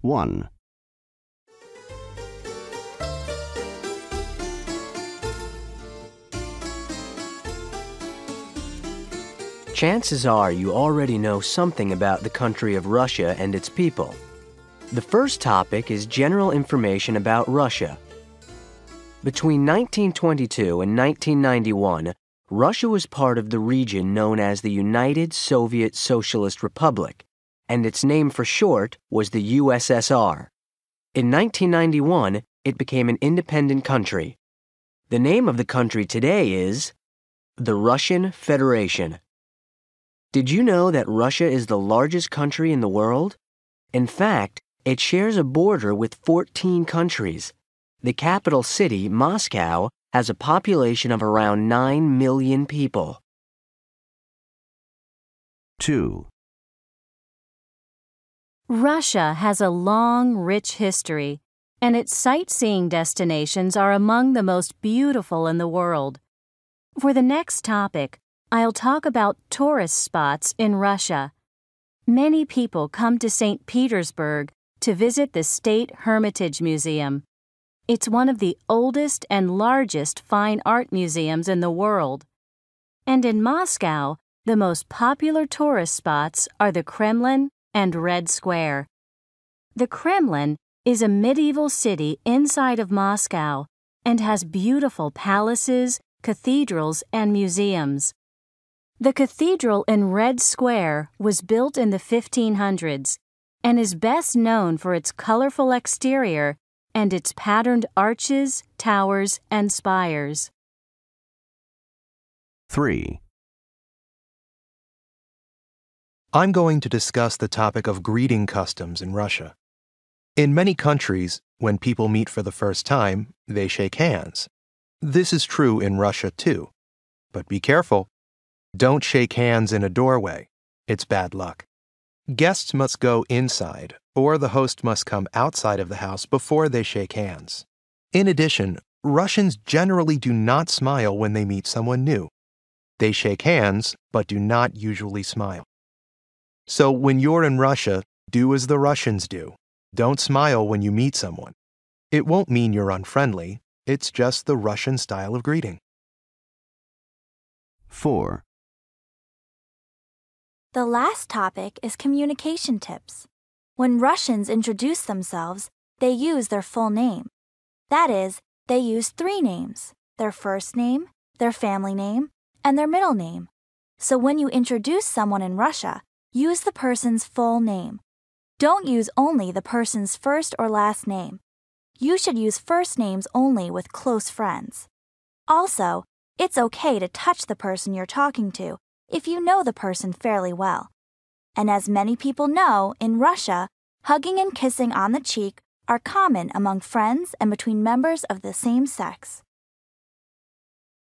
1. Chances are you already know something about the country of Russia and its people. The first topic is general information about Russia. Between 1922 and 1991, Russia was part of the region known as the United Soviet Socialist Republic, and its name for short was the USSR. In 1991, it became an independent country. The name of the country today is the Russian Federation. Did you know that Russia is the largest country in the world? In fact, it shares a border with 14 countries. The capital city, Moscow, has a population of around 9 million people. 2. Russia has a long, rich history, and its sightseeing destinations are among the most beautiful in the world. For the next topic, I'll talk about tourist spots in Russia. Many people come to St. Petersburg to visit the State Hermitage Museum. It's one of the oldest and largest fine art museums in the world. And in Moscow, the most popular tourist spots are the Kremlin and Red Square. The Kremlin is a medieval city inside of Moscow and has beautiful palaces, cathedrals, and museums. The cathedral in Red Square was built in the 1500s and is best known for its colorful exterior and its patterned arches, towers, and spires. 3. I'm going to discuss the topic of greeting customs in Russia. In many countries, when people meet for the first time, they shake hands. This is true in Russia too. But be careful. Don't shake hands in a doorway. It's bad luck. Guests must go inside, or the host must come outside of the house before they shake hands. In addition, Russians generally do not smile when they meet someone new. They shake hands, but do not usually smile. So when you're in Russia, do as the Russians do. Don't smile when you meet someone. It won't mean you're unfriendly. It's just the Russian style of greeting. 4. The last topic is communication tips. When Russians introduce themselves, they use their full name. That is, they use 3 names: their first name, their family name, and their middle name. So when you introduce someone in Russia, use the person's full name. Don't use only the person's first or last name. You should use first names only with close friends. Also, it's okay to touch the person you're talking to if you know the person fairly well. And as many people know, in Russia, hugging and kissing on the cheek are common among friends and between members of the same sex.